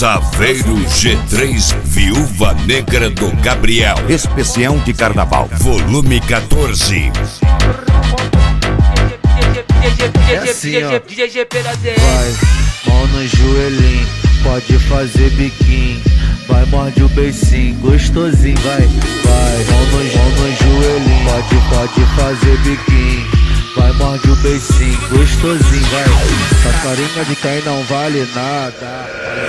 Saveiro G3 Viúva Negra do Gabriel. Especial de carnaval. Volume 14. É assim, ó. Vai, mão no joelhinho, pode fazer biquinho. Vai, morde o beicinho, gostosinho, vai. Mão no joelhinho, pode fazer biquinho. Vai, morde o beicinho, gostosinho, vai. Essa carinha de quem não vale nada.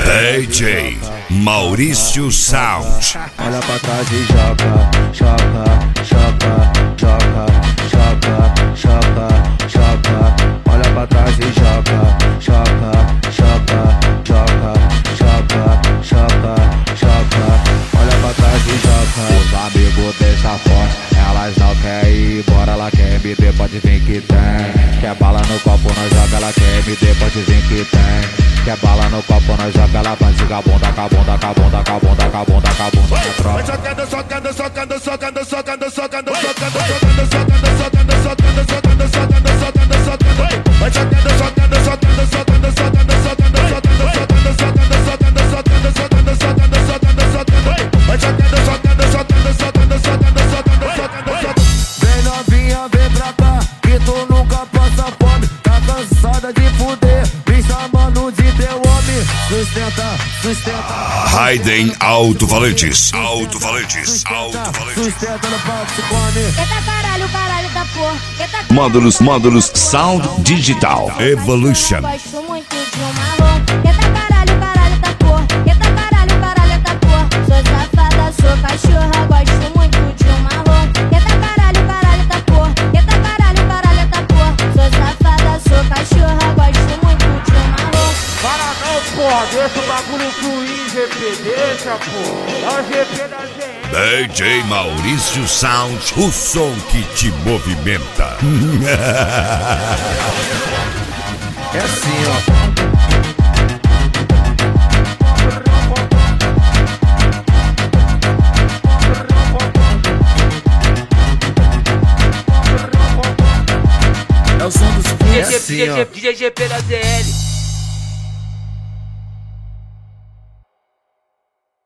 DJ Maurício Sound. Olha pra trás e joga, joga, joga, joga, joga, joga, joga. Olha pra trás e joga, joga, joga, joga, joga, joga, joga. Olha pra trás e joga. Os amigos deixa forte, elas não querem ir embora, ela quer me der, pode vir que tem. Quer bala no copo, nós joga, ela quer me der, pode vir que tem. Quer bala no copo, nós joga, ela vai jogar bunda, cabunda, cabunda, cabunda, cabunda, cabunda. Vai socando, socando, socando, socando, socando, socando, socando, socando, socando, socando, socando, socando, socando, socando, socando. Vai socando, socando, socando, socando, socando, socando, socando, socando, socando, socando, socando, socando, socando, socando, socando. Vai socando, socando, socando, socando, socando, socando, socando, socando. Vem novinha, vem pra cá, que tu nunca passa fome. Tá cansada de fuder, me chamando de teu homem. Sustenta, sustenta. Raiden Alto-Falantes. Alto-Falantes. Alto-Falantes. Sustenta no palco, se come. Eita caralho, caralho da porra. Módulos Sound Digital. Evolution. Gosto muito de um marrom. Eita caralho, caralho da porra. Eita caralho, caralho da porra. Sou safada, sou cachorra. Gosto muito de um marrom. Eita caralho, caralho da porra. Eita caralho, caralho da porra. Sou safada, sou cachorra. Gosto muito de um marrom. Para não, porra, deixa o bagulho fluir, GP, deixa, porra. Dá o GP da gente. DJ Maurício Sound, o som que te movimenta. É assim, ó. É o som dos é assim, ó. DJ GP da ZL.